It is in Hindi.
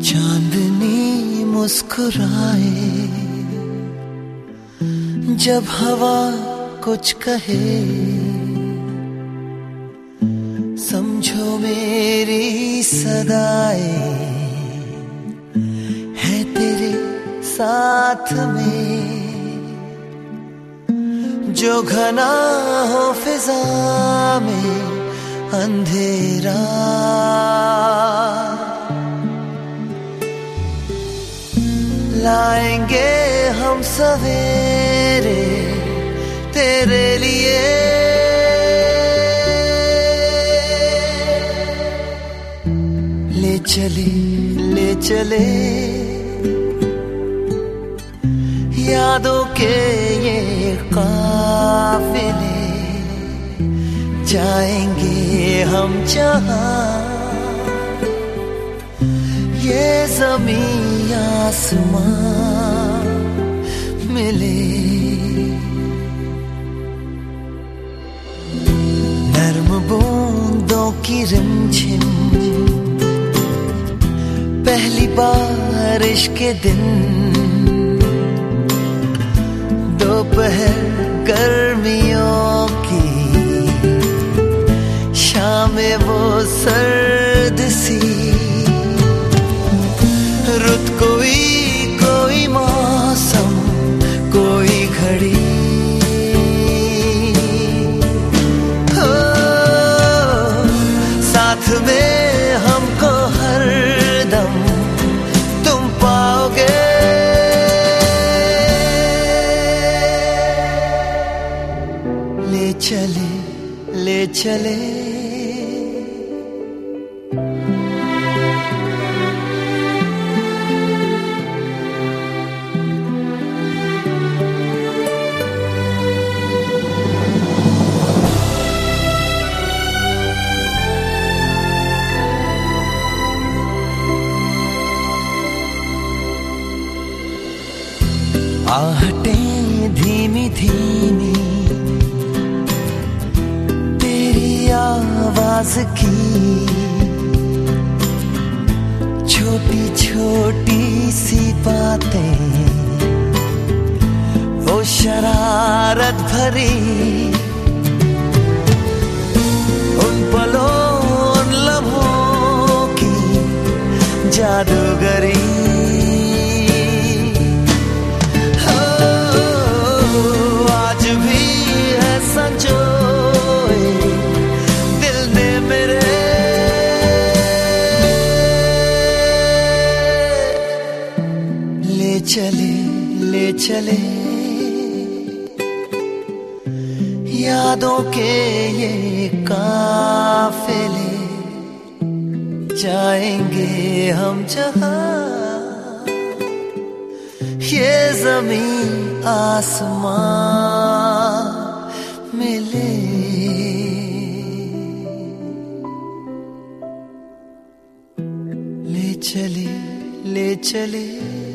चांदनी मुस्कुराए जब हवा कुछ कहे, समझो मेरी सदाएं है तेरे साथ में। जो घना हो फिजा में अंधेरा, लाएंगे हम सवेरे तेरे लिए। ले चले यादों के ये काफिले, जाएंगे हम जहां ये ज़मीं आसमां मिले। नर्म बूंदों की रिमझिम पहली बारिश के दिन, दोपहर गर्मियों की शामें वो सर्द सी, रुत कोई मौसम कोई घड़ी, हो साथ में हमको हर दम तुम पाओगे। ले चले आहटें धीमी धीमी तेरी आवाज की, छोटी छोटी सी बातें वो शरारत भरी, उन पलों उन लम्हों की जादूगरी। ले चले यादों के ये काफिले, जाएंगे हम जहां ये ज़मीं आसमां मिले। ले चले